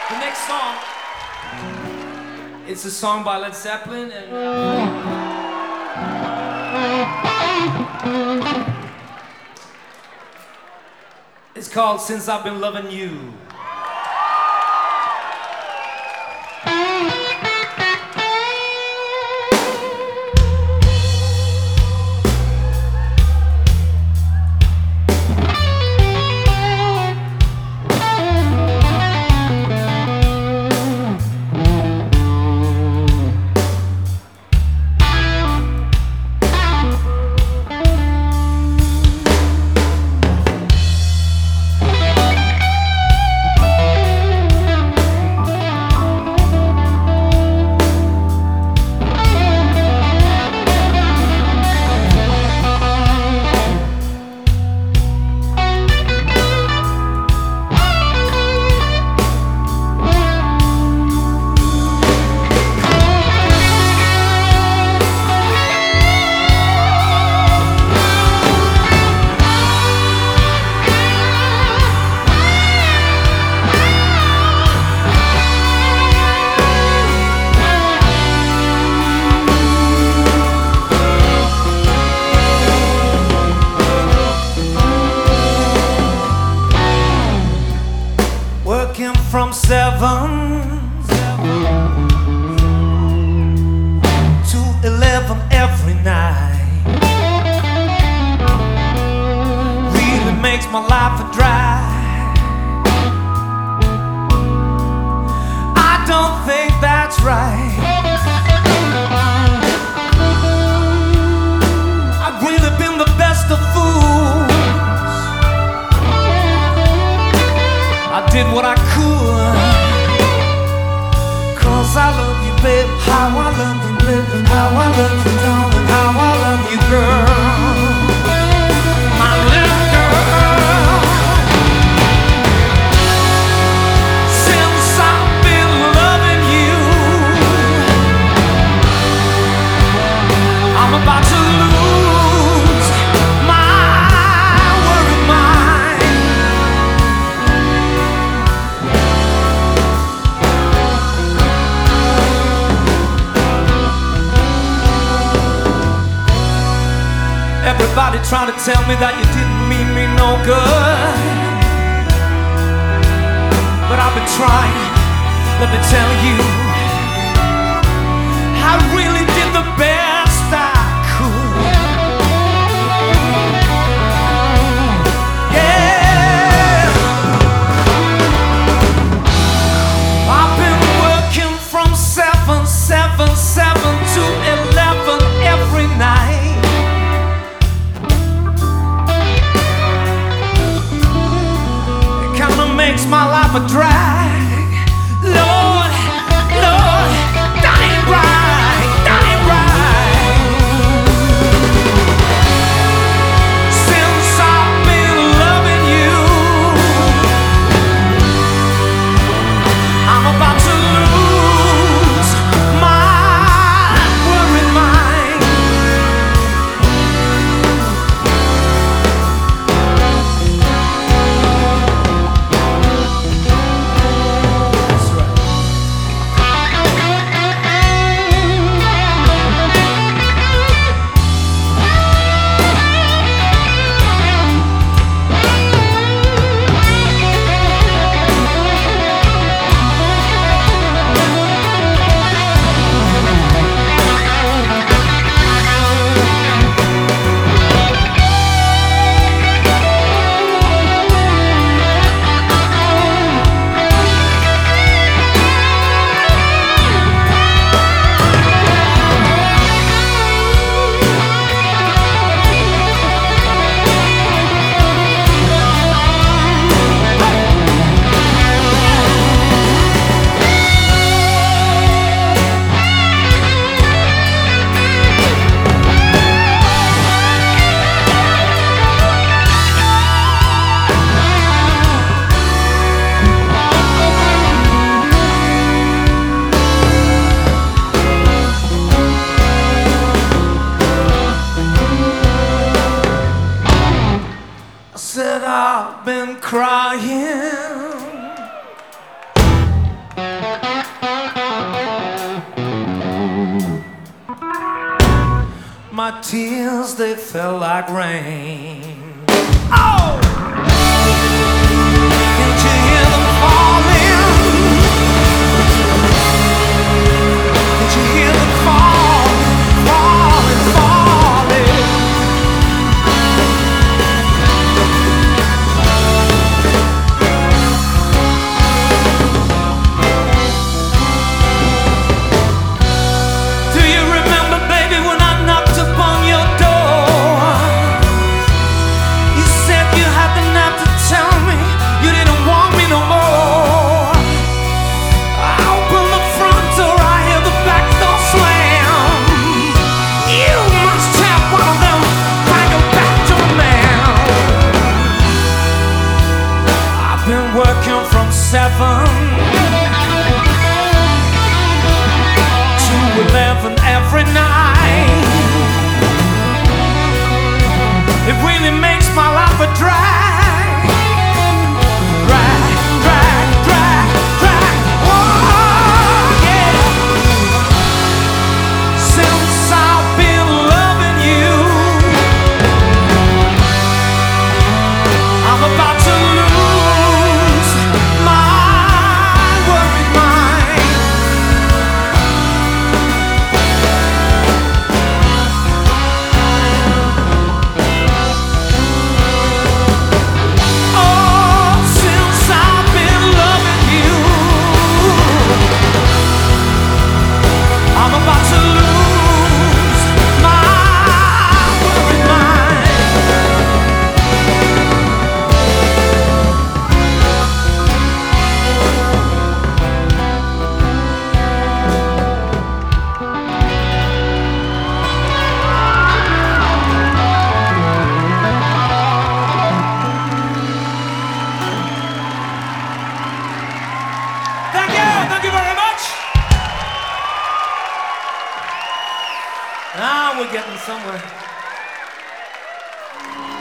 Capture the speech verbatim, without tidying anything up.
The next song, it's a song by Led Zeppelin, and it's called Since I've Been Loving You. From seven to eleven every night really makes my life a drag. I don't think that's right. I've really been the best of fools. I did what I could, 'cause I love you, babe. How I love you, babe. How I love you, darling. How I love you, girl. My little girl. Since I've been loving you, I'm about to lose my worried mind. Everybody trying to tell me that you didn't mean me no good, but I've been trying. Let me tell you, I really did the best I could. Yeah, I've been working from seven, seven, seven to eleven every night. Makes my life a drag. Lord, Lord, that ain't right, that ain't right. Since I've been loving you, I'm about to lose my worried mind. I've been crying tears, they fell like rain. Oh! Can't you hear them falling? Can't you hear them falling, falling, falling? Do you remember, baby, when I knocked upon your door? You said you had the nerve to tell me you didn't want me no more. I open the front door, I hear the back door slam. You must have one of them kind of back door man. I've been working from seven to eleven every night. It really makes my life a drag. Drag, drag, drag, drag. Oh, yeah. Since I've been loving you, I'm about to lose my worried mind. Oh, since I've been loving you, I'm about to lose my worried mind. Thank you, thank you very much. Now we're getting somewhere.